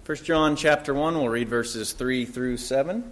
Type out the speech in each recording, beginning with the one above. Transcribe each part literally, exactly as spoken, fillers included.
First John chapter one, we'll read verses three through seven.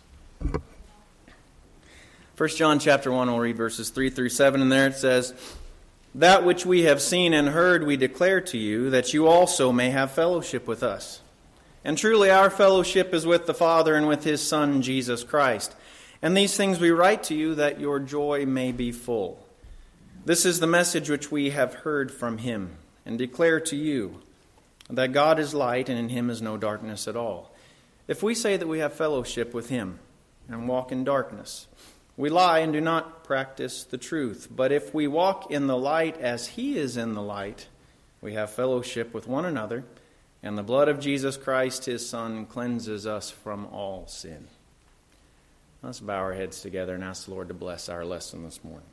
First John chapter one, we'll read verses three through seven, and there it says, "That which we have seen and heard we declare to you, that you also may have fellowship with us. And truly our fellowship is with the Father and with his Son, Jesus Christ. And these things we write to you, that your joy may be full. This is the message which we have heard from him, and declare to you, that God is light, and in him is no darkness at all. If we say that we have fellowship with him, and walk in darkness, we lie and do not practice the truth. But if we walk in the light as he is in the light, we have fellowship with one another, and the blood of Jesus Christ, his Son, cleanses us from all sin." Let's bow our heads together and ask the Lord to bless our lesson this morning.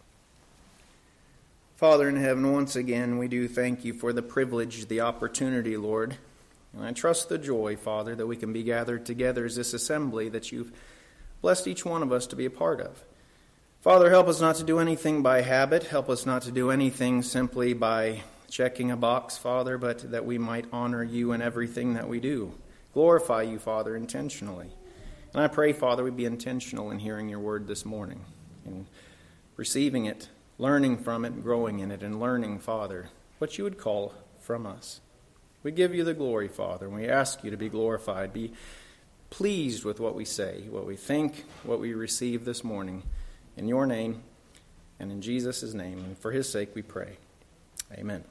Father in heaven, once again, we do thank you for the privilege, the opportunity, Lord. And I trust the joy, Father, that we can be gathered together as this assembly that you've blessed each one of us to be a part of. Father, help us not to do anything by habit. Help us not to do anything simply by checking a box, Father, but that we might honor you in everything that we do. Glorify you, Father, intentionally. And I pray, Father, we be intentional in hearing your word this morning, in receiving it, learning from it, growing in it, and learning, Father, what you would call from us. We give you the glory, Father, and we ask you to be glorified. Be pleased with what we say, what we think, what we receive this morning. In your name, and in Jesus' name, and for his sake we pray. Amen.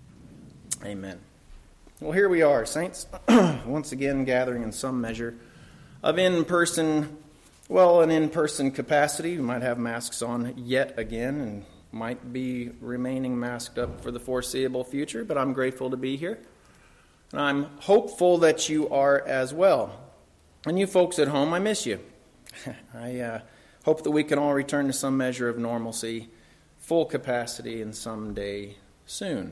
Amen. Well, here we are, saints, once again gathering in some measure of in-person, well, an in-person capacity. We might have masks on yet again, and might be remaining masked up for the foreseeable future, but I'm grateful to be here. And I'm hopeful that you are as well. And you folks at home, I miss you. I uh, hope that we can all return to some measure of normalcy, full capacity, and someday soon.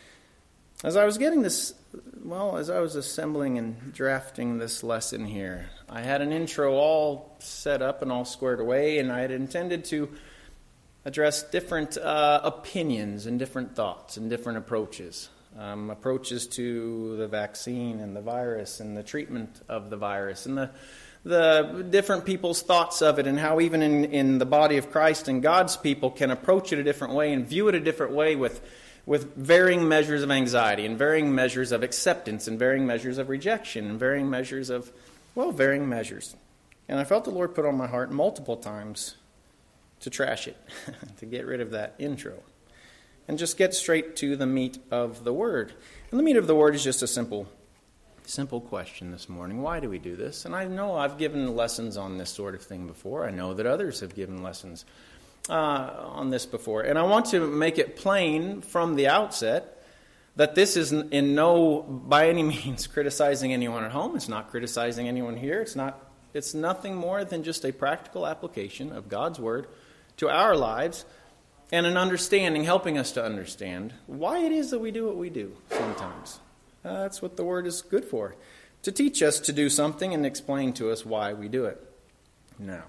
As I was getting this, well, as I was assembling and drafting this lesson here, I had an intro all set up and all squared away, and I had intended to address different uh, opinions and different thoughts and different approaches. Um, approaches to the vaccine and the virus and the treatment of the virus and the the different people's thoughts of it, and how even in, in the body of Christ and God's people can approach it a different way and view it a different way with, with varying measures of anxiety and varying measures of acceptance and varying measures of rejection and varying measures of, well, varying measures. And I felt the Lord put on my heart multiple times to trash it, to get rid of that intro, and just get straight to the meat of the word. And the meat of the word is just a simple, simple question this morning. Why do we do this? And I know I've given lessons on this sort of thing before. I know that others have given lessons uh, on this before. And I want to make it plain from the outset that this is in no, by any means, criticizing anyone at home. It's not criticizing anyone here. It's not. It's nothing more than just a practical application of God's word to our lives, and an understanding, helping us to understand why it is that we do what we do sometimes. Uh, that's what the word is good for, to teach us to do something and explain to us why we do it. Now,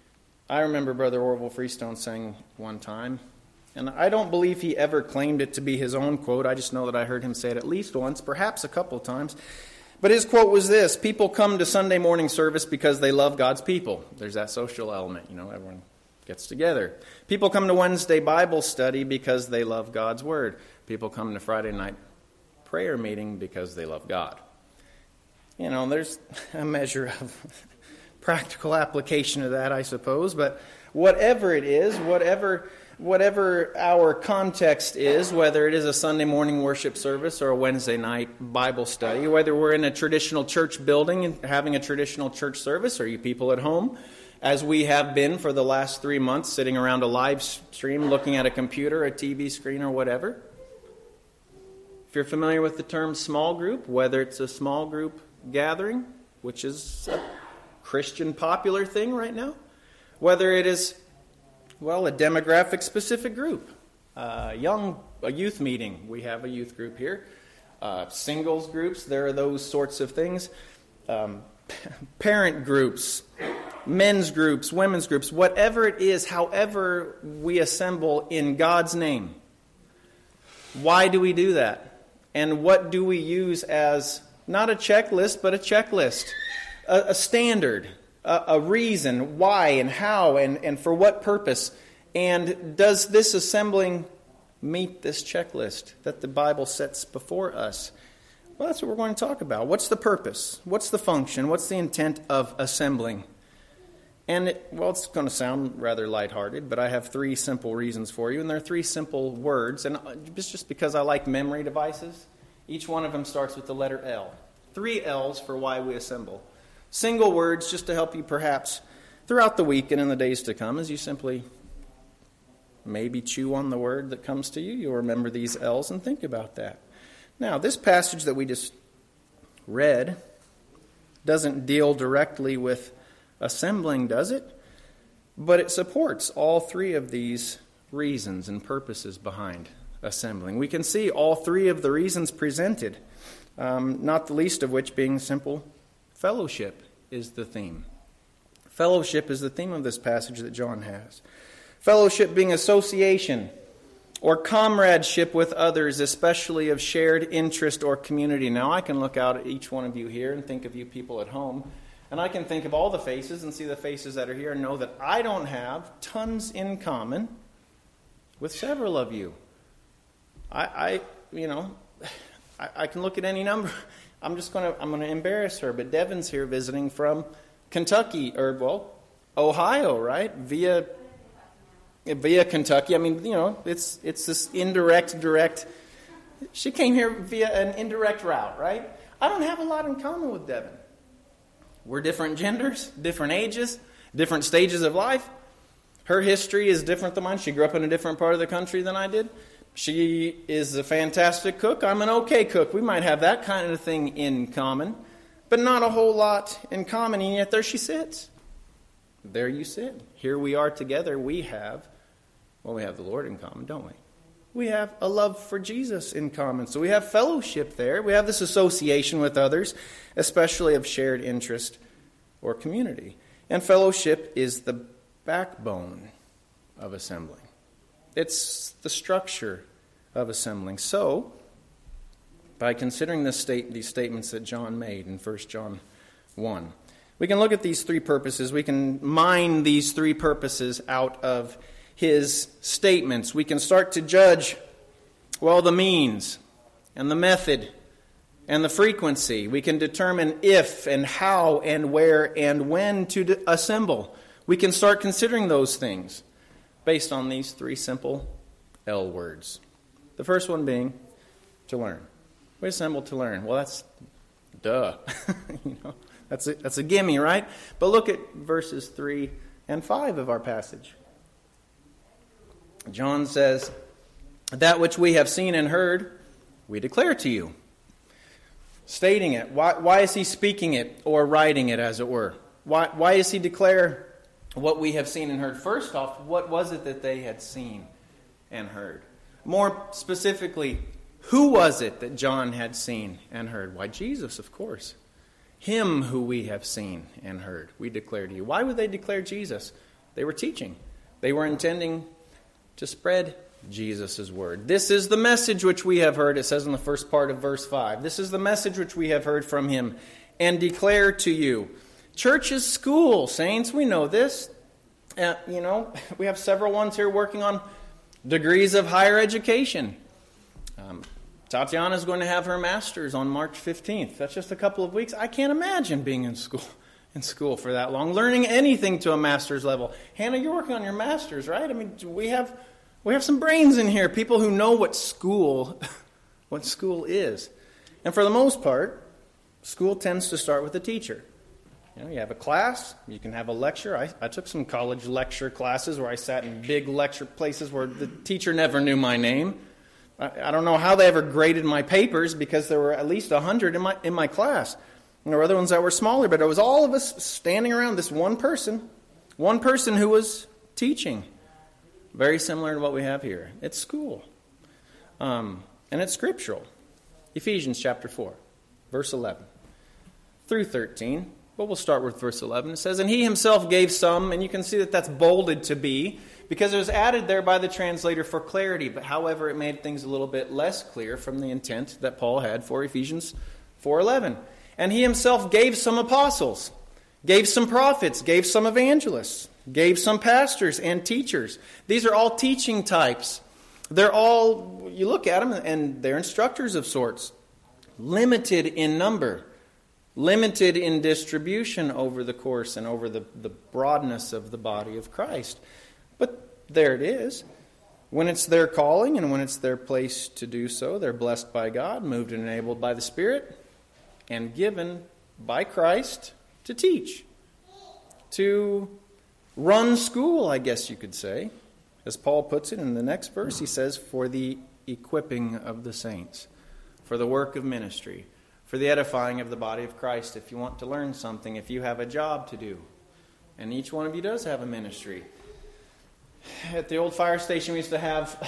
I remember Brother Orville Freestone saying one time, and I don't believe he ever claimed it to be his own quote. I just know that I heard him say it at least once, perhaps a couple of times. But his quote was this: "People come to Sunday morning service because they love God's people." There's that social element, you know, everyone gets together. People come to Wednesday Bible study because they love God's word. People come to Friday night prayer meeting because they love God. You know, there's a measure of practical application of that, I suppose. But whatever it is, whatever whatever our context is, whether it is a Sunday morning worship service or a Wednesday night Bible study, whether we're in a traditional church building and having a traditional church service, or you people at home, as we have been for the last three months, sitting around a live stream, looking at a computer, a T V screen, or whatever. If you're familiar with the term small group, whether it's a small group gathering, which is a Christian popular thing right now, whether it is, well, a demographic-specific group, uh, young, a youth meeting. We have a youth group here. Uh, singles groups, there are those sorts of things. Um, parent groups, men's groups, women's groups, whatever it is, however we assemble in God's name. Why do we do that? And what do we use as Not a checklist, but a checklist. A, a standard, a, a reason, why and how and, and for what purpose. And does this assembling meet this checklist that the Bible sets before us? Well, that's what we're going to talk about. What's the purpose? What's the function? What's the intent of assembling? And, it, well, it's going to sound rather lighthearted, but I have three simple reasons for you, and they're three simple words. And it's just because I like memory devices. Each one of them starts with the letter L. Three L's for why we assemble. Single words just to help you perhaps throughout the week and in the days to come as you simply maybe chew on the word that comes to you. You'll remember these L's and think about that. Now, this passage that we just read doesn't deal directly with assembling, does it? But it supports all three of these reasons and purposes behind assembling. We can see all three of the reasons presented, um, not the least of which being simple fellowship is the theme. Fellowship is the theme of this passage that John has. Fellowship being association or comradeship with others, especially of shared interest or community. Now, I can look out at each one of you here and think of you people at home, and I can think of all the faces and see the faces that are here and know that I don't have tons in common with several of you. I, I you know, I, I can look at any number. I'm just going to, I'm going to embarrass her, but Devin's here visiting from Kentucky, or, well, Ohio, right? Via... Via Kentucky. I mean, you know, it's it's this indirect, direct. She came here via an indirect route, right? I don't have a lot in common with Devin. We're different genders, different ages, different stages of life. Her history is different than mine. She grew up in a different part of the country than I did. She is a fantastic cook. I'm an okay cook. We might have that kind of thing in common, but not a whole lot in common, and yet there she sits. There you sit. Here we are together. We have, well, we have the Lord in common, don't we? We have a love for Jesus in common. So we have fellowship there. We have this association with others, especially of shared interest or community. And fellowship is the backbone of assembling. It's the structure of assembling. So, by considering this state, these statements that John made in First John one, we can look at these three purposes. We can mine these three purposes out of his statements. We can start to judge, well, the means and the method and the frequency. We can determine if and how and where and when to assemble. We can start considering those things based on these three simple L words. The first one being to learn. We assemble to learn. Well, that's duh. you know. That's a, that's a gimme, right? But look at verses three and five of our passage. John says, that which we have seen and heard, we declare to you. Stating it. Why, why is he speaking it or writing it, as it were? Why, why does he declare what we have seen and heard? First off, what was it that they had seen and heard? More specifically, who was it that John had seen and heard? Why, Jesus, of course. Him who we have seen and heard, we declare to you. Why would they declare Jesus? They were teaching. They were intending to spread Jesus' word. This is the message which we have heard, it says in the first part of verse five. This is the message which we have heard from him and declare to you. Church is school, saints. We know this. Uh, you know, we have several ones here working on degrees of higher education. Um, Tatiana is going to have her master's on March fifteenth. That's just a couple of weeks. I can't imagine being in school in school for that long, learning anything to a master's level. Hannah, you're working on your master's, right? I mean, we have we have some brains in here, people who know what school what school is. And for the most part, school tends to start with a teacher. You know, you have a class, you can have a lecture. I, I took some college lecture classes where I sat in big lecture places where the teacher never knew my name. I don't know how they ever graded my papers because there were at least one hundred in my in my class. And there were other ones that were smaller, but it was all of us standing around this one person, one person who was teaching. Very similar to what we have here. It's school. Um, and it's scriptural. Ephesians chapter four, verse eleven through thirteen. But we'll start with verse eleven. It says, and he himself gave some, and you can see that that's bolded to be, because it was added there by the translator for clarity. But however, it made things a little bit less clear from the intent that Paul had for Ephesians four eleven. And he himself gave some apostles, gave some prophets, gave some evangelists, gave some pastors and teachers. These are all teaching types. They're all, you look at them and they're instructors of sorts. Limited in number. Limited in distribution over the course and over the, the broadness of the body of Christ. But there it is. When it's their calling and when it's their place to do so, they're blessed by God, moved and enabled by the Spirit, and given by Christ to teach. To run school, I guess you could say. As Paul puts it in the next verse, he says, for the equipping of the saints, for the work of ministry, for the edifying of the body of Christ. If you want to learn something, if you have a job to do, and each one of you does have a ministry. At the old fire station, we used to have,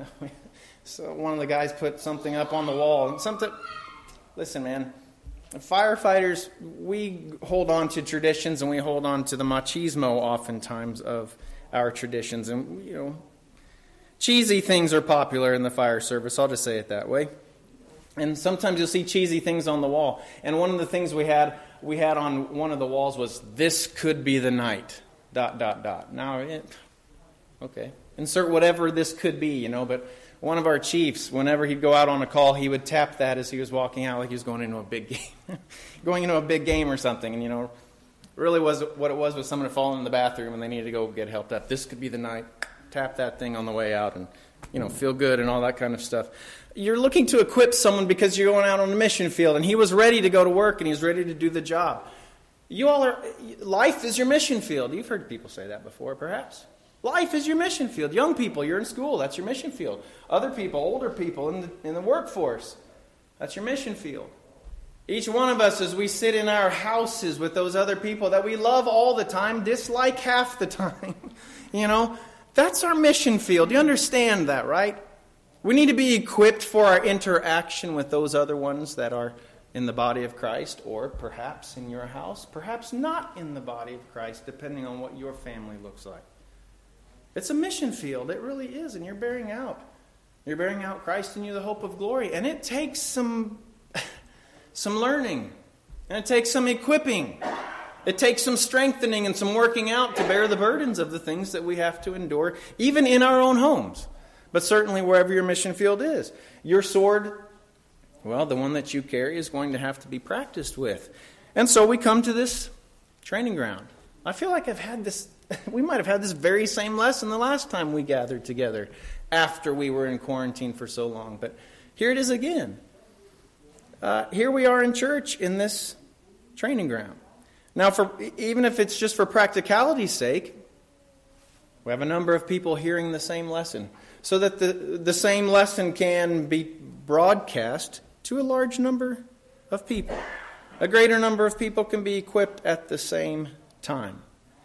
so one of the guys put something up on the wall. Something, listen, man, firefighters, we hold on to traditions and we hold on to the machismo oftentimes of our traditions. And, you know, cheesy things are popular in the fire service. I'll just say it that way. And sometimes you'll see cheesy things on the wall. And one of the things we had, we had on one of the walls was, this could be the night, dot, dot, dot. Now, it, okay, insert whatever this could be, you know, but one of our chiefs, whenever he'd go out on a call, he would tap that as he was walking out like he was going into a big game. going into a big game or something. And, you know, really was what it was was someone had fallen in the bathroom and they needed to go get helped up. This could be the night. Tap that thing on the way out and, you know, feel good and all that kind of stuff. You're looking to equip someone because you're going out on the mission field, and he was ready to go to work and he was ready to do the job. You all are, life is your mission field. You've heard people say that before, perhaps. Life is your mission field. Young people, you're in school. That's your mission field. Other people, older people in the, in the workforce, that's your mission field. Each one of us, as we sit in our houses with those other people that we love all the time, dislike half the time, you know, that's our mission field. You understand that, right? We need to be equipped for our interaction with those other ones that are in the body of Christ, or perhaps in your house, perhaps not in the body of Christ, depending on what your family looks like. It's a mission field. It really is, and you're bearing out. You're bearing out Christ in you, the hope of glory. And it takes some, some learning, and it takes some equipping. It takes some strengthening and some working out to bear the burdens of the things that we have to endure, even in our own homes. But certainly wherever your mission field is. Your sword, well, the one that you carry is going to have to be practiced with. And so we come to this training ground. I feel like I've had this, we might have had this very same lesson the last time we gathered together after we were in quarantine for so long. But here it is again. Uh, here we are in church in this training ground. Now, for even if it's just for practicality's sake, we have a number of people hearing the same lesson, so that the, the same lesson can be broadcast to a large number of people. A greater number of people can be equipped at the same time.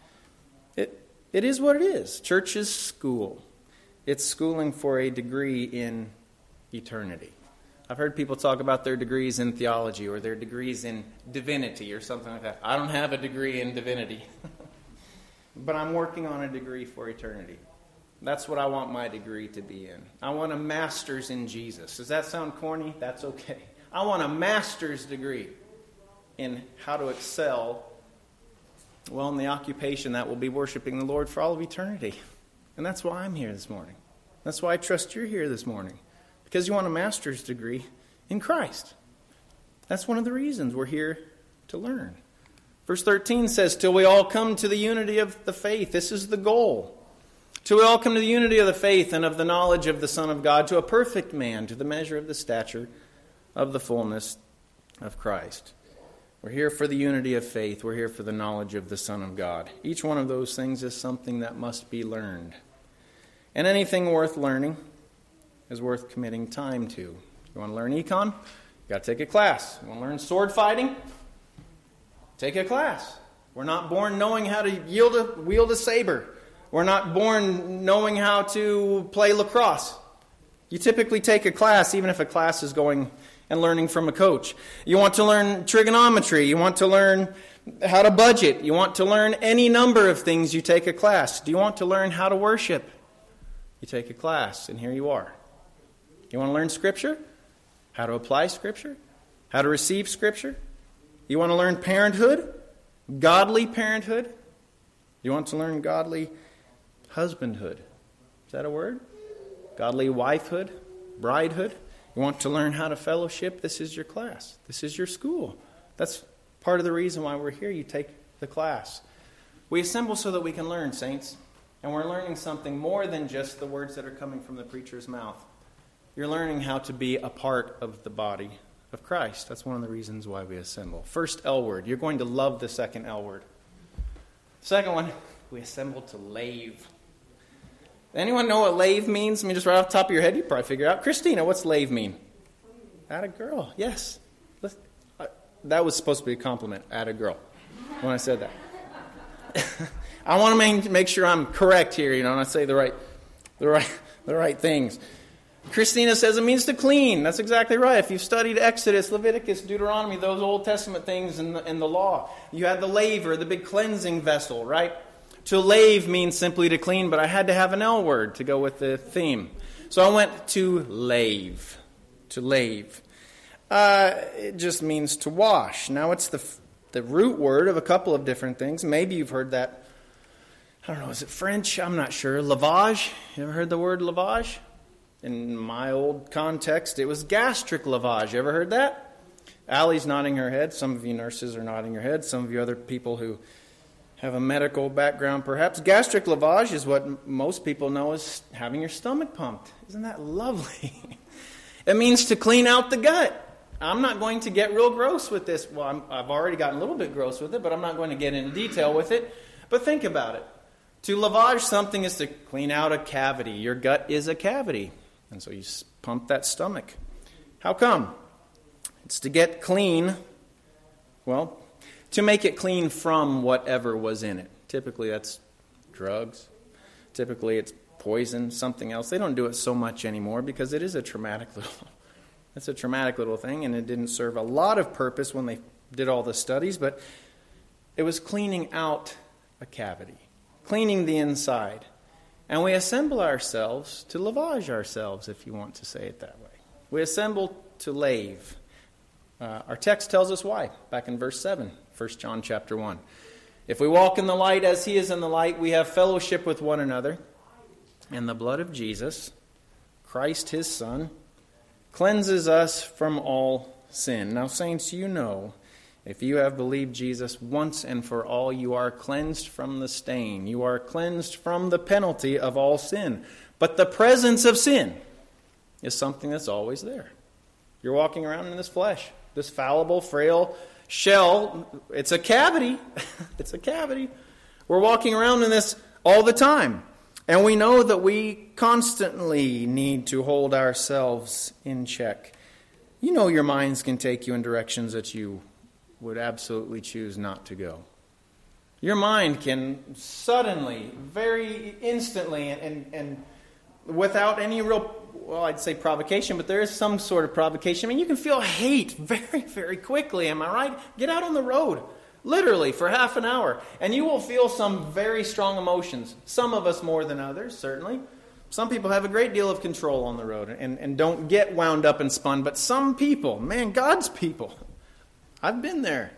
It It is what it is. Church is school. It's schooling for a degree in eternity. I've heard people talk about their degrees in theology or their degrees in divinity or something like that. I don't have a degree in divinity, but I'm working on a degree for eternity. That's what I want my degree to be in. I want a master's in Jesus. Does that sound corny? That's okay. I want a master's degree in how to excel, well, in the occupation that will be worshiping the Lord for all of eternity. And that's why I'm here this morning. That's why I trust you're here this morning. Because you want a master's degree in Christ. That's one of the reasons we're here to learn. Verse thirteen says, till we all come to the unity of the faith. This is the goal. Till we all come to the unity of the faith and of the knowledge of the Son of God, to a perfect man, to the measure of the stature of the fullness of Christ. We're here for the unity of faith. We're here for the knowledge of the Son of God. Each one of those things is something that must be learned. And anything worth learning is worth committing time to. You want to learn econ? You got to take a class. You want to learn sword fighting? Take a class. We're not born knowing how to yield a, wield a saber. We're not born knowing how to play lacrosse. You typically take a class, even if a class is going and learning from a coach. You want to learn trigonometry. You want to learn how to budget. You want to learn any number of things. You take a class. Do you want to learn how to worship? You take a class, and here you are. You want to learn Scripture? How to apply Scripture? how to receive Scripture? You want to learn parenthood? Godly parenthood? You want to learn godly husbandhood? Is that a word? Godly wifehood? Bridehood? You want to learn how to fellowship? This is your class. This is your school. That's part of the reason why we're here. You take the class. We assemble so that we can learn, saints. And we're learning something more than just the words that are coming from the preacher's mouth. You're learning how to be a part of the body of Christ. That's one of the reasons why we assemble. First L word. You're going to love the second L word. Second one, we assemble to lave. Anyone know what lave means? I mean, just right off the top of your head, you probably figure out. Christina, what's lave mean? Atta girl. Yes. Let's, uh, that was supposed to be a compliment. Atta girl. When I said that. I want to make, make sure I'm correct here, you know, and I say the right, the right, the right things. Christina says it means to clean. That's exactly right. If you've studied Exodus, Leviticus, Deuteronomy, those Old Testament things in the, in the law, you had the laver, the big cleansing vessel, right? To lave means simply to clean, but I had to have an L word to go with the theme. So I went to lave. To lave. Uh, it just means to wash. Now it's the the root word of a couple of different things. Maybe you've heard that. I don't know, is it French? I'm not sure. Lavage. You ever heard the word lavage? In my old context, it was gastric lavage. You ever heard that? Allie's nodding her head. Some of you nurses are nodding your head. Some of you other people who have a medical background, perhaps. Gastric lavage is what most people know as having your stomach pumped. Isn't that lovely? It means to clean out the gut. I'm not going to get real gross with this. Well, I'm, I've already gotten a little bit gross with it, but I'm not going to get into detail with it. But think about it. To lavage something is to clean out a cavity. Your gut is a cavity. And so you pump that stomach. How come? It's to get clean, well, to make it clean from whatever was in it. Typically that's drugs. Typically it's poison, something else. They don't do it so much anymore because it is a traumatic little, it's a traumatic little thing, and it didn't serve a lot of purpose when they did all the studies, but it was cleaning out a cavity, cleaning the inside. And we assemble ourselves to lavage ourselves, if you want to say it that way. We assemble to lave. Uh, our text tells us why, back in verse seven, First John chapter one. If we walk in the light as he is in the light, we have fellowship with one another. And the blood of Jesus, Christ his Son, cleanses us from all sin. Now, saints, you know, if you have believed Jesus once and for all, you are cleansed from the stain. You are cleansed from the penalty of all sin. But the presence of sin is something that's always there. You're walking around in this flesh, this fallible, frail shell. It's a cavity. It's a cavity. We're walking around in this all the time. And we know that we constantly need to hold ourselves in check. You know your minds can take you in directions that you would absolutely choose not to go. Your mind can suddenly, very instantly, and, and, and without any real, well, I'd say provocation, but there is some sort of provocation. I mean, you can feel hate very, very quickly, am I right? Get out on the road, literally, for half an hour, and you will feel some very strong emotions. Some of us more than others, certainly. Some people have a great deal of control on the road and, and don't get wound up and spun, but some people, man, God's people, I've been there.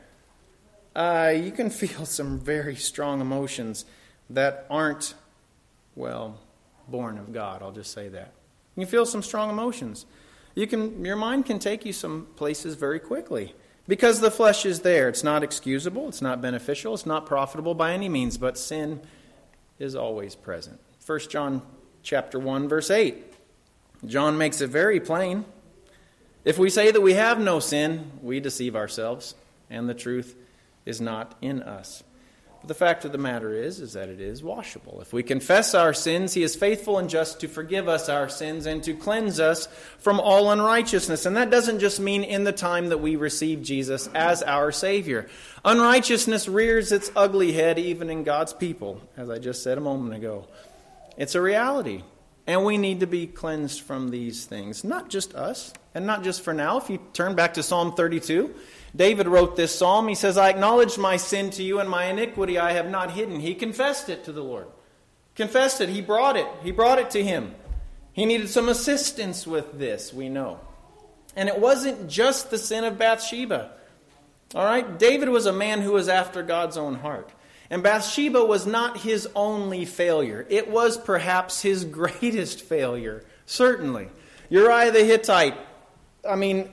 Uh, you can feel some very strong emotions that aren't, well, born of God. I'll just say that. You can feel some strong emotions. You can, your mind can take you some places very quickly because the flesh is there. It's not excusable. It's not beneficial. It's not profitable by any means, but sin is always present. First John chapter one, verse eight. John makes it very plain. If we say that we have no sin, we deceive ourselves, and the truth is not in us. But the fact of the matter is, is that it is washable. If we confess our sins, he is faithful and just to forgive us our sins and to cleanse us from all unrighteousness. And that doesn't just mean in the time that we receive Jesus as our Savior. Unrighteousness rears its ugly head even in God's people, as I just said a moment ago. It's a reality. And we need to be cleansed from these things. Not just us, and not just for now. If you turn back to Psalm thirty-two, David wrote this psalm. He says, I acknowledge my sin to you, and my iniquity I have not hidden. He confessed it to the Lord. Confessed it. He brought it. He brought it to him. He needed some assistance with this, we know. And it wasn't just the sin of Bathsheba. All right? David was a man who was after God's own heart. And Bathsheba was not his only failure. It was perhaps his greatest failure, certainly. Uriah the Hittite, I mean,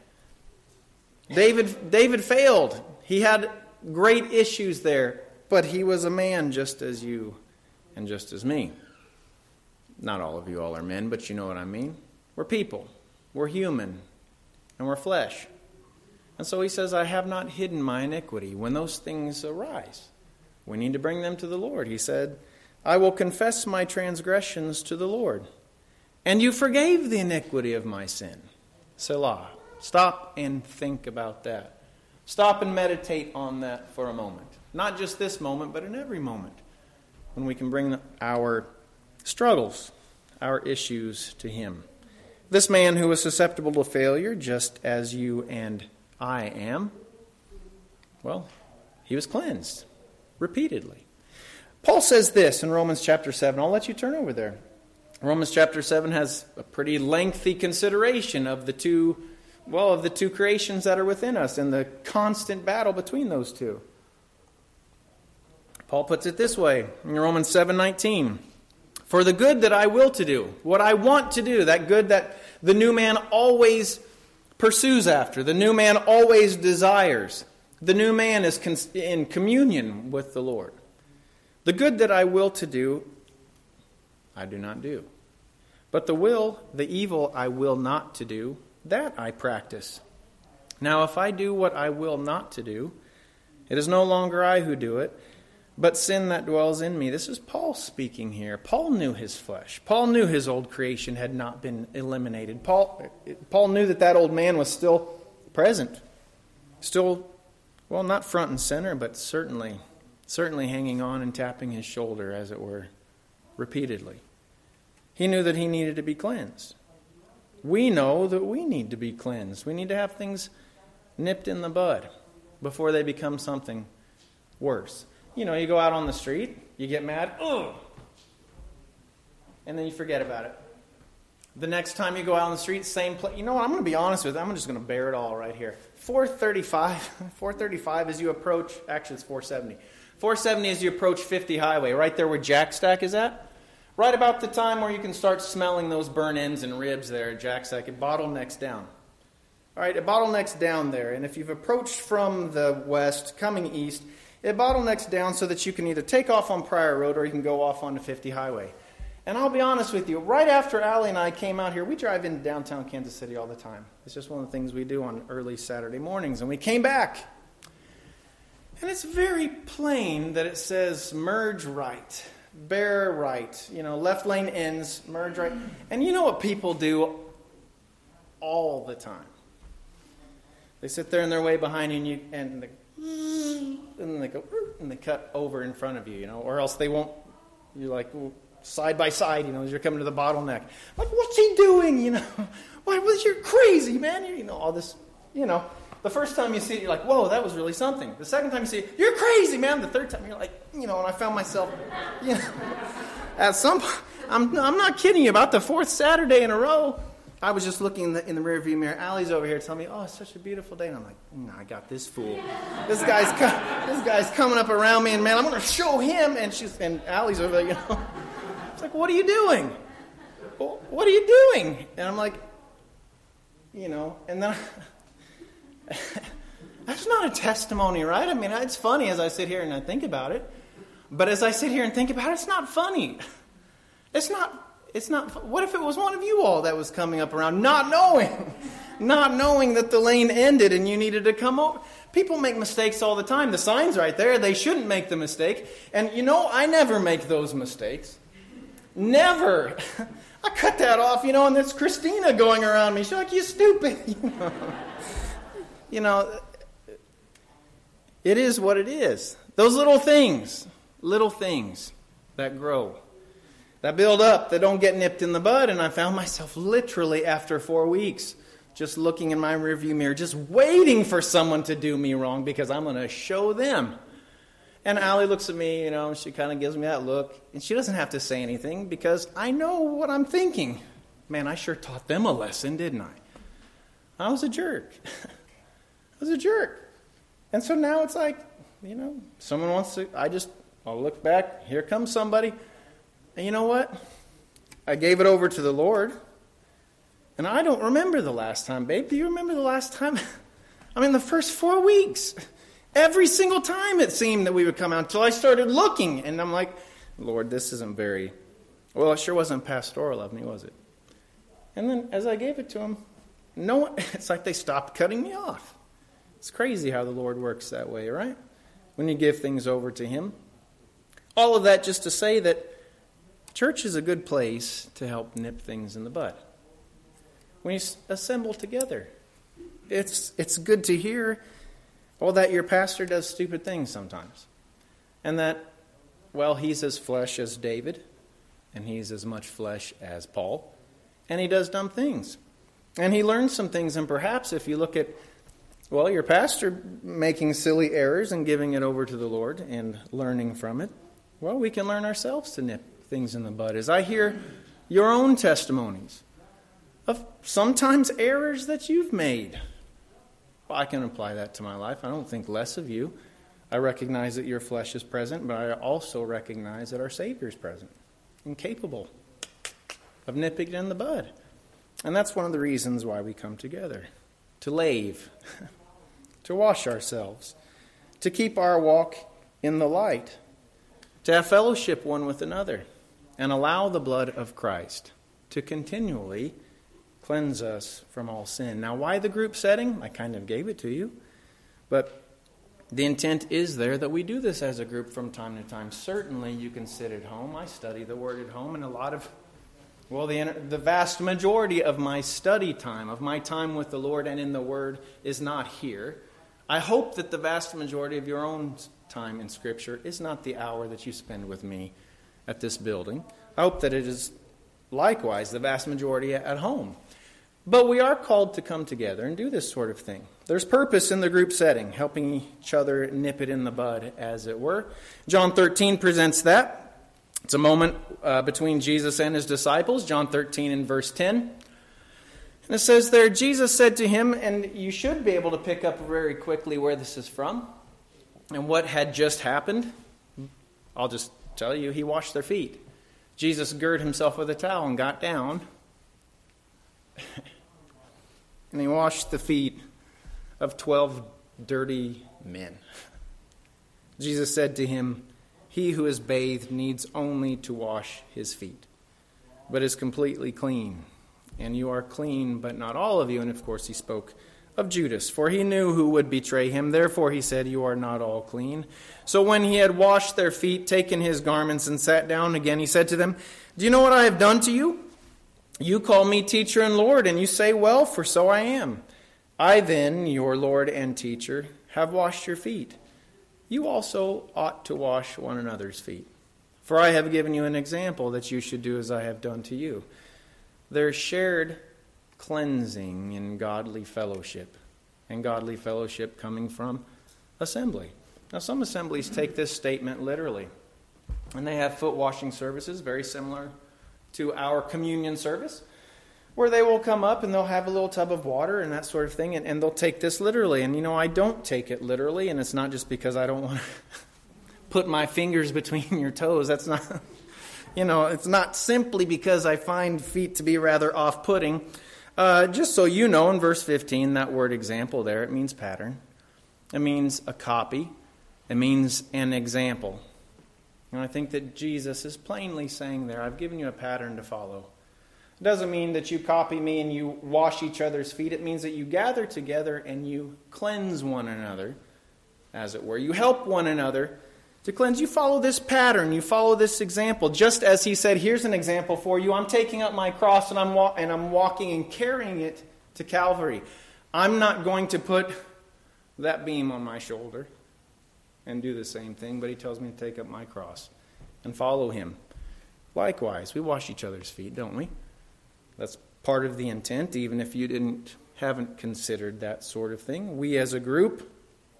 David, David failed. He had great issues there, but he was a man just as you and just as me. Not all of you all are men, but you know what I mean. We're people. We're human. And we're flesh. And so he says, I have not hidden my iniquity. When those things arise, we need to bring them to the Lord. He said, I will confess my transgressions to the Lord. And you forgave the iniquity of my sin. Selah. Stop and think about that. Stop and meditate on that for a moment. Not just this moment, but in every moment. When we can bring our struggles, our issues to Him. This man who was susceptible to failure, just as you and I am, well, he was cleansed repeatedly. Paul says this in Romans chapter seven. I'll let you turn over there. Romans chapter seven has a pretty lengthy consideration of the two, well, of the two creations that are within us and the constant battle between those two. Paul puts it this way in Romans seven nineteen. For the good that I will to do, what I want to do, that good that the new man always pursues after, the new man always desires. The new man is in communion with the Lord. The good that I will to do, I do not do. But the will, the evil I will not to do, that I practice. Now if I do what I will not to do, it is no longer I who do it, but sin that dwells in me. This is Paul speaking here. Paul knew his flesh. Paul knew his old creation had not been eliminated. Paul, Paul knew that that old man was still present. Still, well, not front and center, but certainly, certainly hanging on and tapping his shoulder, as it were, repeatedly. He knew that he needed to be cleansed. We know that we need to be cleansed. We need to have things nipped in the bud before they become something worse. You know, you go out on the street, you get mad, ugh, and then you forget about it. The next time you go out on the street, same place. You know what, I'm going to be honest with you. I'm just going to bear it all right here. four thirty-five, four thirty-five as you approach, actually it's four seventy. four seventy as you approach fifty Highway, right there where Jack Stack is at. Right about the time where you can start smelling those burn ends and ribs there at Jack Stack. It bottlenecks down. All right, it bottlenecks down there. And if you've approached from the west, coming east, it bottlenecks down so that you can either take off on Pryor Road or you can go off onto fifty Highway. And I'll be honest with you, right after Allie and I came out here, we drive into downtown Kansas City all the time. It's just one of the things we do on early Saturday mornings. And we came back. And it's very plain that it says merge right, bear right. You know, left lane ends, merge right. And you know what people do all the time? They sit there in their way behind you and, you, and they and then they go, and they cut over in front of you, you know, or else they won't, you're like, side by side, you know, as you're coming to the bottleneck. Like, what's he doing, you know? Why, well, you're crazy, man. You know, all this, you know. The first time you see it, you're like, whoa, that was really something. The second time you see it, you're crazy, man. The third time, you're like, you know, and I found myself, you know, at some point, I'm, I'm not kidding you, about the fourth Saturday in a row, I was just looking in the, in the rearview mirror. Allie's over here telling me, oh, it's such a beautiful day. And I'm like, no, I got this fool. This guy's co- this guy's coming up around me, and man, I'm going to show him. And she's and Allie's over there, you know. It's like, what are you doing? Well, what are you doing? And I'm like, you know, and then I, that's not a testimony, right? I mean, it's funny as I sit here and I think about it. But as I sit here and think about it, it's not funny. It's not It's not. What if it was one of you all that was coming up around, not knowing, not knowing that the lane ended and you needed to come over? People make mistakes all the time. The sign's right there. They shouldn't make the mistake. And you know, I never make those mistakes. Never. I cut that off, you know, and there's Christina going around me. She's like, you stupid. You know, you know, it is what it is. Those little things, little things that grow. That build up, that don't get nipped in the bud. And I found myself literally after four weeks just looking in my rearview mirror, just waiting for someone to do me wrong because I'm going to show them. And Allie looks at me, you know, she kind of gives me that look. And she doesn't have to say anything because I know what I'm thinking. Man, I sure taught them a lesson, didn't I? I was a jerk. I was a jerk. And so now it's like, you know, someone wants to, I just, I'll look back, here comes somebody. And you know what? I gave it over to the Lord. And I don't remember the last time, babe. Do you remember the last time? I mean, the first four weeks. Every single time it seemed that we would come out until I started looking. And I'm like, Lord, this isn't very, well, it sure wasn't pastoral of me, was it? And then as I gave it to him, no one, it's like they stopped cutting me off. It's crazy how the Lord works that way, right? When you give things over to him. All of that just to say that church is a good place to help nip things in the bud. When you assemble together, it's it's good to hear, well, that your pastor does stupid things sometimes. And that, well, he's as flesh as David, and he's as much flesh as Paul, and he does dumb things. And he learns some things, and perhaps if you look at, well, your pastor making silly errors and giving it over to the Lord and learning from it, well, we can learn ourselves to nip things in the bud. As I hear your own testimonies of sometimes errors that you've made, well, I can apply that to my life. I don't think less of you. I recognize that your flesh is present, but I also recognize that our Savior is present and capable of nipping it in the bud. And that's one of the reasons why we come together. To lave, to wash ourselves, to keep our walk in the light, to have fellowship one with another, and allow the blood of Christ to continually cleanse us from all sin. Now, why the group setting? I kind of gave it to you. But the intent is there that we do this as a group from time to time. Certainly, you can sit at home. I study the Word at home, and a lot of, well, the, the vast majority of my study time, of my time with the Lord and in the Word, is not here. I hope that the vast majority of your own time in Scripture is not the hour that you spend with me at this building. I hope that it is likewise the vast majority at home. But we are called to come together and do this sort of thing. There's purpose in the group setting, helping each other nip it in the bud, as it were. John thirteen presents that. It's a moment uh, between Jesus and his disciples. John thirteen and verse ten. And it says there, Jesus said to him, and you should be able to pick up very quickly where this is from and what had just happened. I'll just tell you, he washed their feet. Jesus girded himself with a towel and got down. And he washed the feet of twelve dirty men. Jesus said to him, he who is bathed needs only to wash his feet, but is completely clean. And you are clean, but not all of you. And of course he spoke of Judas, for he knew who would betray him. Therefore he said, you are not all clean. So when he had washed their feet, taken his garments, and sat down again, he said to them, do you know what I have done to you? You call me teacher and Lord, and you say, well, for so I am. I then, your Lord and teacher, have washed your feet. You also ought to wash one another's feet. For I have given you an example that you should do as I have done to you. There's shared cleansing in godly fellowship, and godly fellowship coming from assembly. Now, some assemblies take this statement literally, and they have foot washing services very similar to our communion service, where they will come up and they'll have a little tub of water and that sort of thing, and, and they'll take this literally. And, you know, I don't take it literally, and it's not just because I don't want to put my fingers between your toes. That's not, you know, it's not simply because I find feet to be rather off-putting. Uh, just so you know, in verse fifteen, that word example there, it means pattern. It means a copy. It means an example. And I think that Jesus is plainly saying there, I've given you a pattern to follow. It doesn't mean that you copy me and you wash each other's feet. It means that you gather together and you cleanse one another, as it were. You help one another to cleanse. You follow this pattern. You follow this example. Just as he said, here's an example for you. I'm taking up my cross and I'm, wa- and I'm walking and carrying it to Calvary. I'm not going to put that beam on my shoulder and do the same thing, but he tells me to take up my cross and follow him. Likewise, we wash each other's feet, don't we? That's part of the intent, even if you didn't haven't considered that sort of thing. We as a group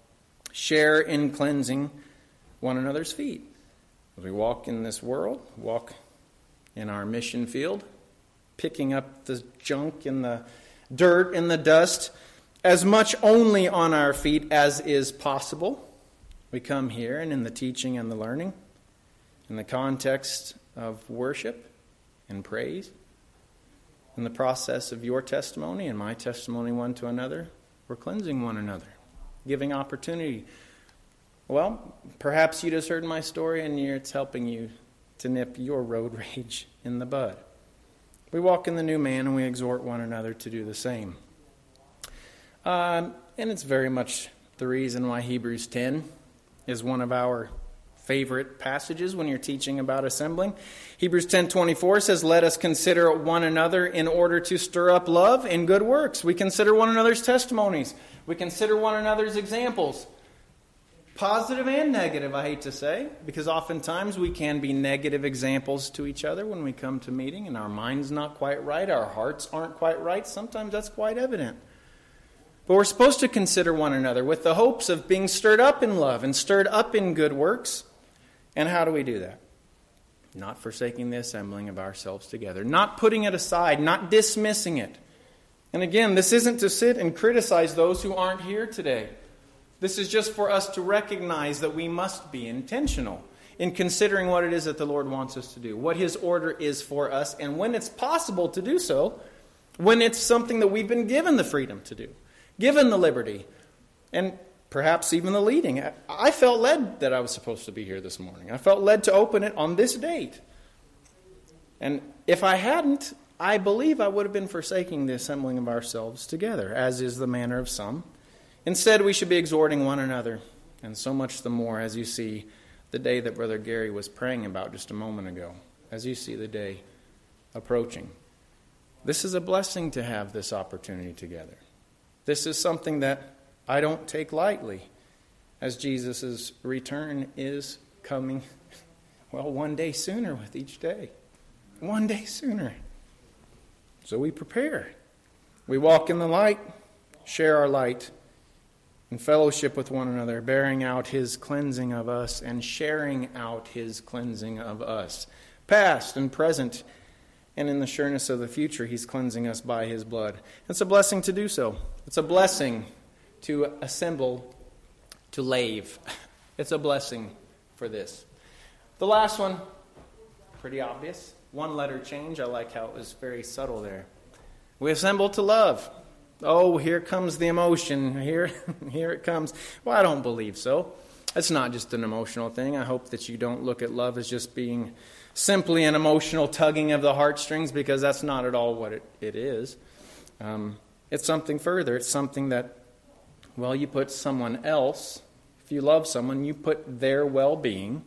share in cleansing one another's feet. As we walk in this world, walk in our mission field, picking up the junk and the dirt and the dust, as much only on our feet as is possible. We come here, and in the teaching and the learning, in the context of worship and praise, in the process of your testimony and my testimony one to another, we're cleansing one another, giving opportunity. Well, perhaps you just heard my story and it's helping you to nip your road rage in the bud. We walk in the new man and we exhort one another to do the same. Um, and it's very much the reason why Hebrews ten is one of our favorite passages when you're teaching about assembling. Hebrews ten twenty-four says, "Let us consider one another in order to stir up love and good works." We consider one another's testimonies. We consider one another's examples. Positive and negative, I hate to say, because oftentimes we can be negative examples to each other when we come to meeting and our mind's not quite right, our hearts aren't quite right. Sometimes that's quite evident. But we're supposed to consider one another with the hopes of being stirred up in love and stirred up in good works. And how do we do that? Not forsaking the assembling of ourselves together, not putting it aside, not dismissing it. And again, this isn't to sit and criticize those who aren't here today. This is just for us to recognize that we must be intentional in considering what it is that the Lord wants us to do, what His order is for us, and when it's possible to do so, when it's something that we've been given the freedom to do, given the liberty, and perhaps even the leading. I felt led that I was supposed to be here this morning. I felt led to open it on this date. And if I hadn't, I believe I would have been forsaking the assembling of ourselves together, as is the manner of some. Instead, we should be exhorting one another, and so much the more as you see the day that Brother Gary was praying about just a moment ago, as you see the day approaching. This is a blessing to have this opportunity together. This is something that I don't take lightly, as Jesus' return is coming, well, one day sooner with each day. One day sooner. So we prepare. We walk in the light, share our light, in fellowship with one another, bearing out His cleansing of us and sharing out His cleansing of us. Past and present, and in the sureness of the future, He's cleansing us by His blood. It's a blessing to do so. It's a blessing to assemble, to lave. It's a blessing for this. The last one, pretty obvious. One letter change. I like how it was very subtle there. We assemble to love. Oh, here comes the emotion. Here, here it comes. Well, I don't believe so. It's not just an emotional thing. I hope that you don't look at love as just being simply an emotional tugging of the heartstrings, because that's not at all what it, it is. Um, it's something further. It's something that, well, you put someone else, if you love someone, you put their well-being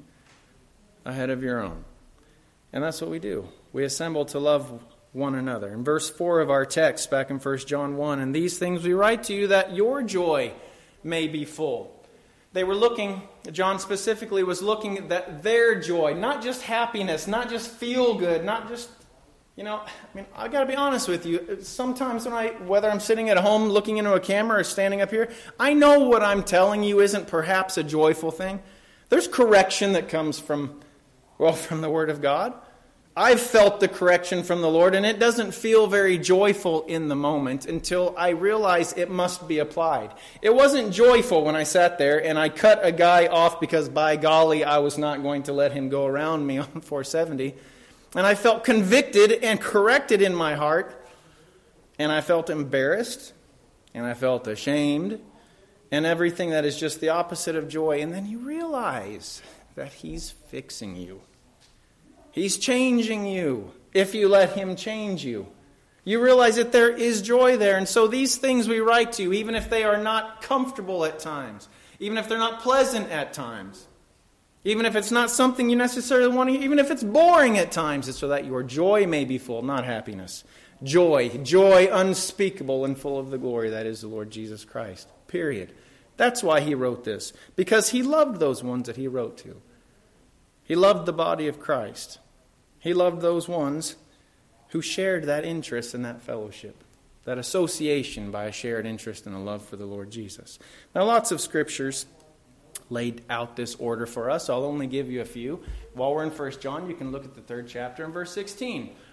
ahead of your own. And that's what we do. We assemble to love one another. In verse four of our text, back in First John one, "And these things we write to you, that your joy may be full." They were looking, John specifically was looking at that their joy, not just happiness, not just feel good, not just, you know, I mean, I got to be honest with you. Sometimes when I, whether I'm sitting at home looking into a camera or standing up here, I know what I'm telling you isn't perhaps a joyful thing. There's correction that comes from, well, from the Word of God. I've felt the correction from the Lord, and it doesn't feel very joyful in the moment until I realize it must be applied. It wasn't joyful when I sat there and I cut a guy off because, by golly, I was not going to let him go around me on four seventy. And I felt convicted and corrected in my heart, and I felt embarrassed, and I felt ashamed, and everything that is just the opposite of joy. And then you realize that He's fixing you. He's changing you if you let Him change you. You realize that there is joy there. And so these things we write to you, even if they are not comfortable at times, even if they're not pleasant at times, even if it's not something you necessarily want to, even if it's boring at times, it's so that your joy may be full, not happiness. Joy, joy unspeakable and full of the glory that is the Lord Jesus Christ. Period. That's why He wrote this, because He loved those ones that He wrote to. He loved the body of Christ. He loved those ones who shared that interest in that fellowship, that association by a shared interest and a love for the Lord Jesus. Now, lots of scriptures laid out this order for us. I'll only give you a few. While we're in First John, you can look at the third chapter and verse sixteen.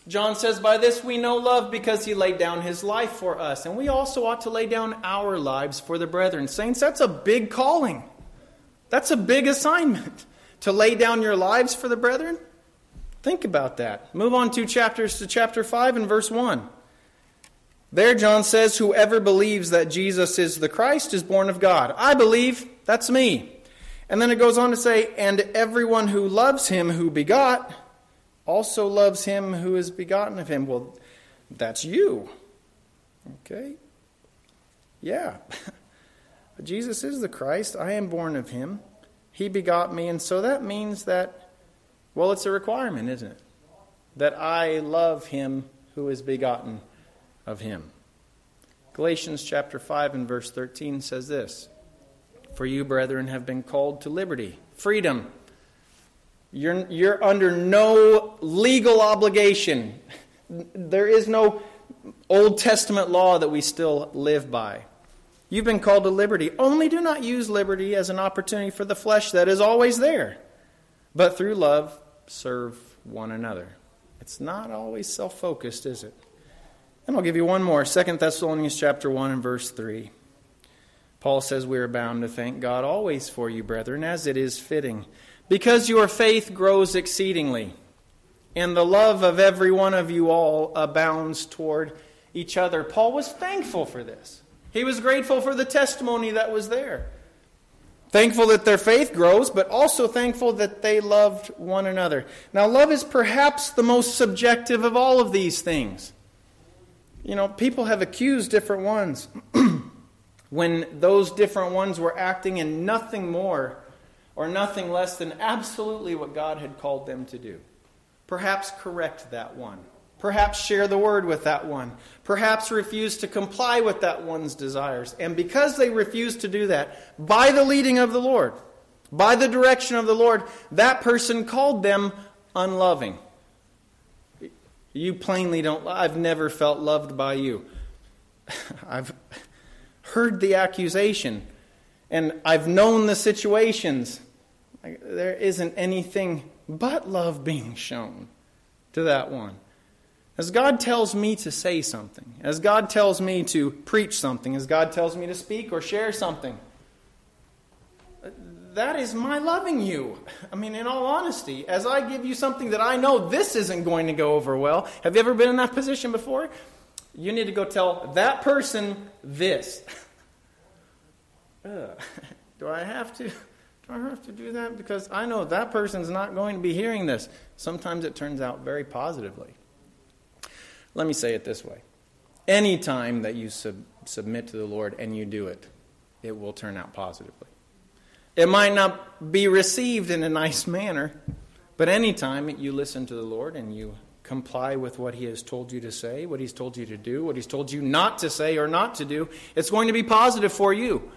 John says, by this we know love, because he laid down his life for us. And we also ought to lay down our lives for the brethren. Saints, that's a big calling. That's a big assignment. To lay down your lives for the brethren. Think about that. Move on two chapters to chapter five and verse one. There John says, whoever believes that Jesus is the Christ is born of God. I believe, that's me. And then it goes on to say, and everyone who loves him who begot also loves him who is begotten of him. Well, that's you. Okay? Yeah. Jesus is the Christ. I am born of him. He begot me. And so that means that, well, it's a requirement, isn't it? That I love him who is begotten of him. Galatians chapter five and verse thirteen says this. For you, brethren, have been called to liberty, freedom. You're, you're under no legal obligation. There is no Old Testament law that we still live by. You've been called to liberty. Only do not use liberty as an opportunity for the flesh that is always there, but through love serve one another. It's not always self-focused, is it? And I'll give you one more. Second Thessalonians chapter one and verse three. Paul says we are bound to thank God always for you, brethren, as it is fitting, because your faith grows exceedingly, and the love of every one of you all abounds toward each other. Paul was thankful for this. He was grateful for the testimony that was there. Thankful that their faith grows, but also thankful that they loved one another. Now, love is perhaps the most subjective of all of these things. You know, people have accused different ones when those different ones were acting in nothing more or nothing less than absolutely what God had called them to do. Perhaps correct that one. Perhaps share the word with that one. Perhaps refuse to comply with that one's desires. And because they refused to do that, by the leading of the Lord, by the direction of the Lord, that person called them unloving. You plainly don't, I've never felt loved by you. I've heard the accusation, and I've known the situations. There isn't anything but love being shown to that one. As God tells me to say something, as God tells me to preach something, as God tells me to speak or share something, that is my loving you. I mean, in all honesty, as I give you something that I know this isn't going to go over well. Have you ever been in that position before? You need to go tell that person this. Ugh. Do I have to? Do I have to do that? Because I know that person's not going to be hearing this. Sometimes it turns out very positively. Let me say it this way. Any time that you sub- submit to the Lord and you do it, it will turn out positively. It might not be received in a nice manner, but any time you listen to the Lord and you comply with what he has told you to say, what he's told you to do, what he's told you not to say or not to do, it's going to be positive for you.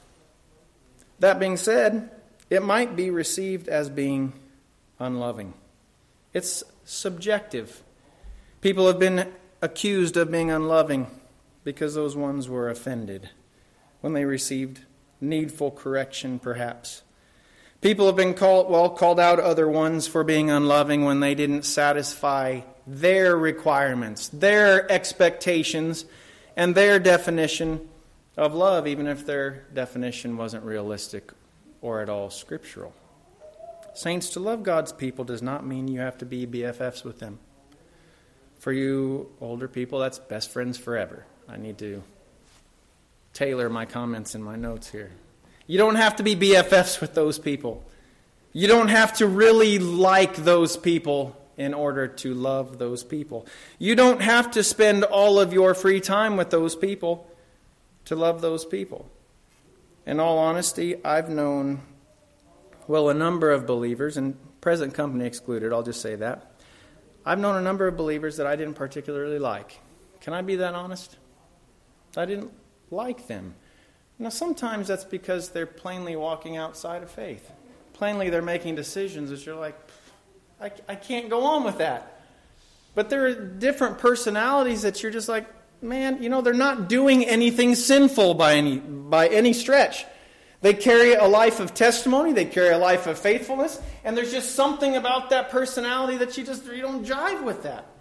That being said, it might be received as being unloving. It's subjective. People have been accused of being unloving because those ones were offended when they received needful correction, perhaps. People have been called, well, called out other ones for being unloving when they didn't satisfy their requirements, their expectations, and their definition of love, even if their definition wasn't realistic or at all scriptural. Saints, to love God's people does not mean you have to be B F Fs with them. For you older people, that's best friends forever. I need to tailor my comments and my notes here. You don't have to be B F Fs with those people. You don't have to really like those people in order to love those people. You don't have to spend all of your free time with those people to love those people. In all honesty, I've known, well, a number of believers, and present company excluded, I'll just say that. I've known a number of believers that I didn't particularly like. Can I be that honest? I didn't like them. Now, sometimes that's because they're plainly walking outside of faith. Plainly, they're making decisions that you're like, I, I can't go on with that. But there are different personalities that you're just like, man, you know, they're not doing anything sinful by any by any stretch. They carry a life of testimony. They carry a life of faithfulness. And there's just something about that personality that you just you don't jive with that.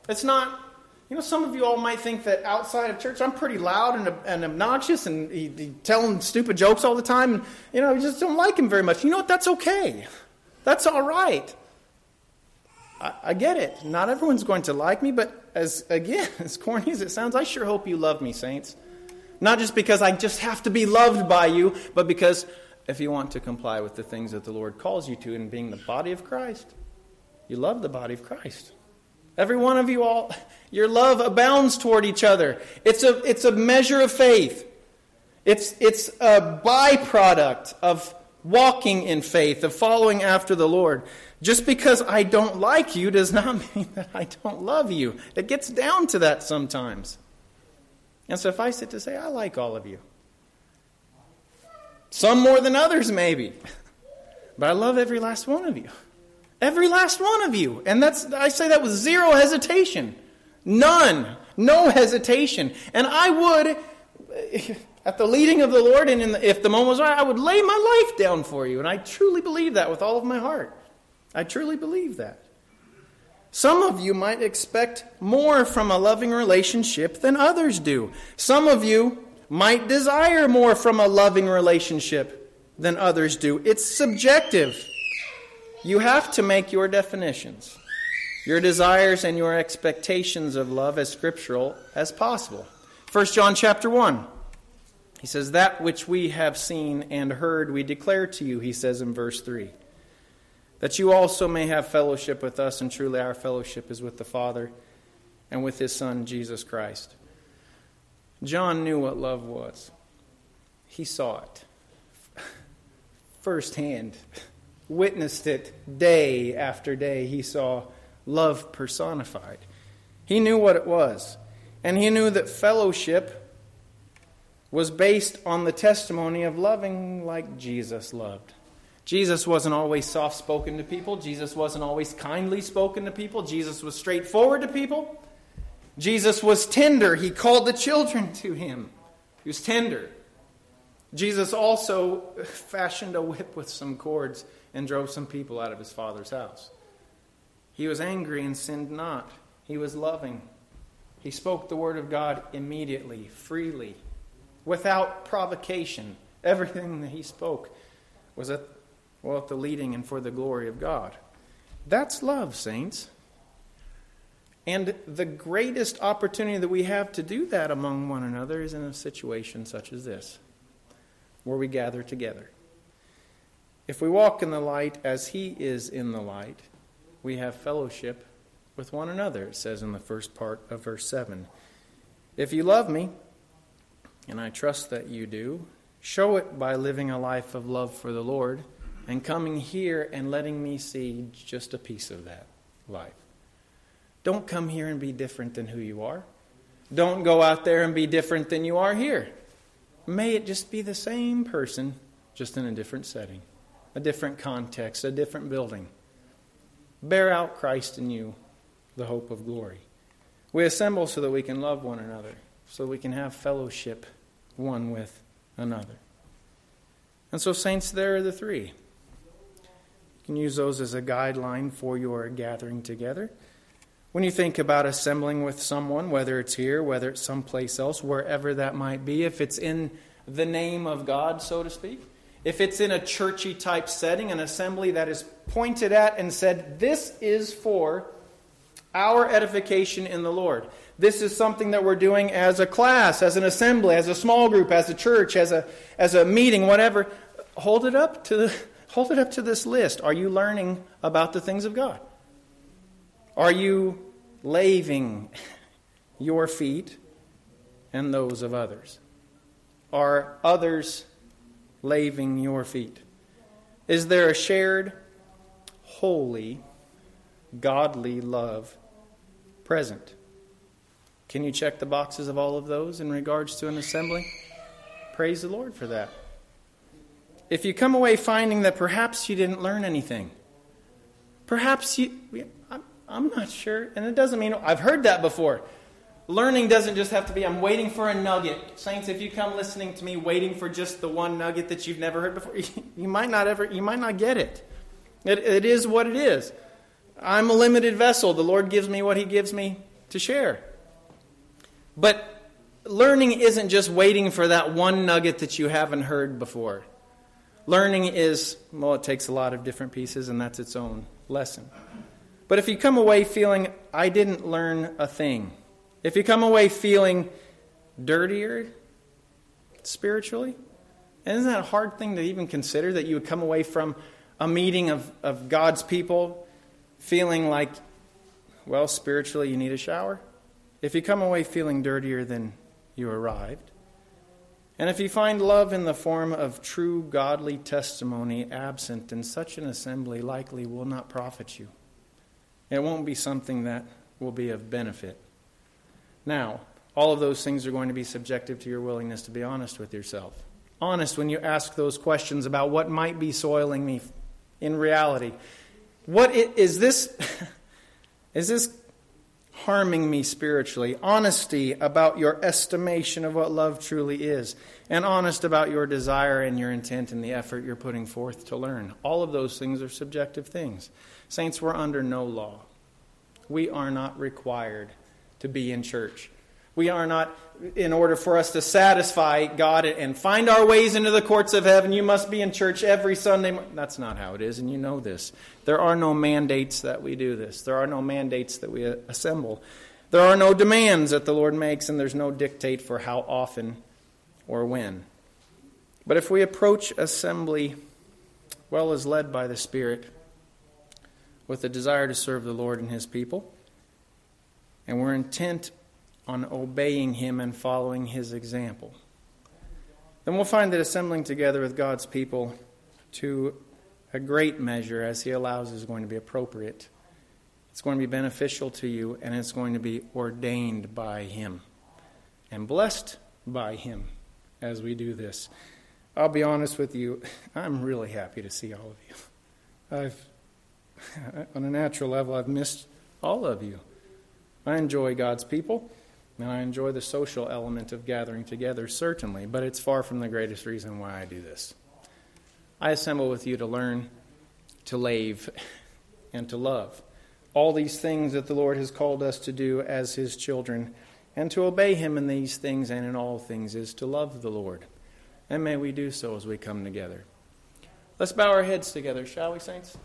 It's not, you know, some of you all might think that outside of church I'm pretty loud and, and obnoxious and he, he telling stupid jokes all the time. And, you know, you just don't like him very much. You know what? That's okay. That's all right. I, I get it. Not everyone's going to like me, but as again, as corny as it sounds, I sure hope you love me, saints. Not just because I just have to be loved by you, but because if you want to comply with the things that the Lord calls you to in being the body of Christ, you love the body of Christ. Every one of you all, your love abounds toward each other. It's a, it's a measure of faith. It's, it's a byproduct of walking in faith, of following after the Lord. Just because I don't like you does not mean that I don't love you. It gets down to that sometimes. And suffice it to say, I like all of you. Some more than others, maybe. But I love every last one of you. Every last one of you. And that's I say that with zero hesitation. None. No hesitation. And I would, at the leading of the Lord, and in the, if the moment was right, I would lay my life down for you. And I truly believe that with all of my heart. I truly believe that. Some of you might expect more from a loving relationship than others do. Some of you might desire more from a loving relationship than others do. It's subjective. You have to make your definitions, your desires and your expectations of love as scriptural as possible. First John chapter one. He says, that which we have seen and heard we declare to you, he says in verse three. That you also may have fellowship with us, and truly our fellowship is with the Father and with his Son, Jesus Christ. John knew what love was. He saw it firsthand, witnessed it day after day. He saw love personified. He knew what it was, and he knew that fellowship was based on the testimony of loving like Jesus loved. Jesus wasn't always soft-spoken to people. Jesus wasn't always kindly spoken to people. Jesus was straightforward to people. Jesus was tender. He called the children to him. He was tender. Jesus also fashioned a whip with some cords and drove some people out of his Father's house. He was angry and sinned not. He was loving. He spoke the word of God immediately, freely, without provocation. Everything that he spoke was at Well, at the leading and for the glory of God. That's love, saints. And the greatest opportunity that we have to do that among one another is in a situation such as this, where we gather together. If we walk in the light as he is in the light, we have fellowship with one another, it says in the first part of verse seven. If you love me, and I trust that you do, show it by living a life of love for the Lord, and coming here and letting me see just a piece of that life. Don't come here and be different than who you are. Don't go out there and be different than you are here. May it just be the same person, just in a different setting, a different context, a different building. Bear out Christ in you, the hope of glory. We assemble so that we can love one another, so that we can have fellowship one with another. And so, saints, there are the three. You can use those as a guideline for your gathering together. When you think about assembling with someone, whether it's here, whether it's someplace else, wherever that might be, if it's in the name of God, so to speak, if it's in a churchy type setting, an assembly that is pointed at and said, this is for our edification in the Lord. This is something that we're doing as a class, as an assembly, as a small group, as a church, as a as a meeting, whatever. Hold it up to the hold it up to this list. Are you learning about the things of God? Are you laving your feet and those of others? Are others laving your feet? Is there a shared, holy, godly love present? Can you check the boxes of all of those in regards to an assembly? Praise the Lord for that. If you come away finding that perhaps you didn't learn anything, perhaps you, I'm, I'm not sure, and it doesn't mean, I've heard that before. Learning doesn't just have to be, I'm waiting for a nugget. Saints, if you come listening to me waiting for just the one nugget that you've never heard before, you might not ever, you might not get it. It, it is what it is. I'm a limited vessel. The Lord gives me what he gives me. to share. But learning isn't just waiting for that one nugget that you haven't heard before. Learning is, well, it takes a lot of different pieces, and that's its own lesson. But if you come away feeling, I didn't learn a thing, if you come away feeling dirtier spiritually, and isn't that a hard thing to even consider, that you would come away from a meeting of, of God's people feeling like, well, spiritually you need a shower? If you come away feeling dirtier than you arrived, and if you find love in the form of true godly testimony absent, in such an assembly likely will not profit you. It won't be something that will be of benefit. Now, all of those things are going to be subjective to your willingness to be honest with yourself. Honest when you ask those questions about what might be soiling me in reality. What is this? Is this harming me spiritually? Honesty about your estimation of what love truly is. And honest about your desire and your intent and the effort you're putting forth to learn. All of those things are subjective things. Saints, we're under no law. We are not required to be in church. We are not, in order for us to satisfy God and find our ways into the courts of heaven, you must be in church every Sunday. That's not how it is, and you know this. There are no mandates that we do this. There are no mandates that we assemble. There are no demands that the Lord makes, and there's no dictate for how often or when. But if we approach assembly well as led by the Spirit, with a desire to serve the Lord and His people, and we're intent on obeying Him and following His example, then we'll find that assembling together with God's people to a great measure, as He allows, is going to be appropriate. It's going to be beneficial to you, and it's going to be ordained by Him and blessed by Him as we do this. I'll be honest with you, I'm really happy to see all of you. I've, on a natural level, I've missed all of you. I enjoy God's people. And I enjoy the social element of gathering together, certainly, but it's far from the greatest reason why I do this. I assemble with you to learn, to lave, and to love. All these things that the Lord has called us to do as His children, and to obey Him in these things and in all things is to love the Lord. And may we do so as we come together. Let's bow our heads together, shall we, saints?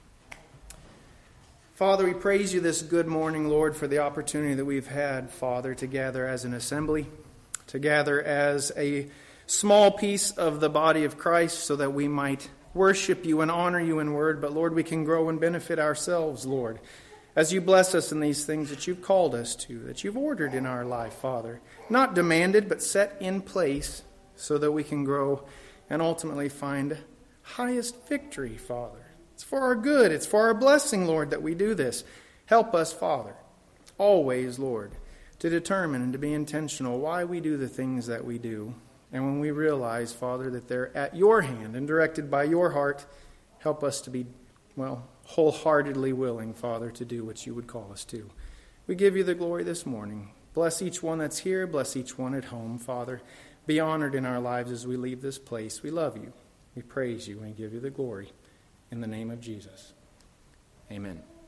Father, we praise you this good morning, Lord, for the opportunity that we've had, Father, to gather as an assembly, to gather as a small piece of the body of Christ so that we might worship you and honor you in word. But, Lord, we can grow and benefit ourselves, Lord, as you bless us in these things that you've called us to, that you've ordered in our life, Father. Not demanded, but set in place so that we can grow and ultimately find highest victory, Father. It's for our good. It's for our blessing, Lord, that we do this. Help us, Father, always, Lord, to determine and to be intentional why we do the things that we do. And when we realize, Father, that they're at your hand and directed by your heart, help us to be, well, wholeheartedly willing, Father, to do what you would call us to. We give you the glory this morning. Bless each one that's here. Bless each one at home, Father. Be honored in our lives as we leave this place. We love you. We praise you and give you the glory. In the name of Jesus. Amen.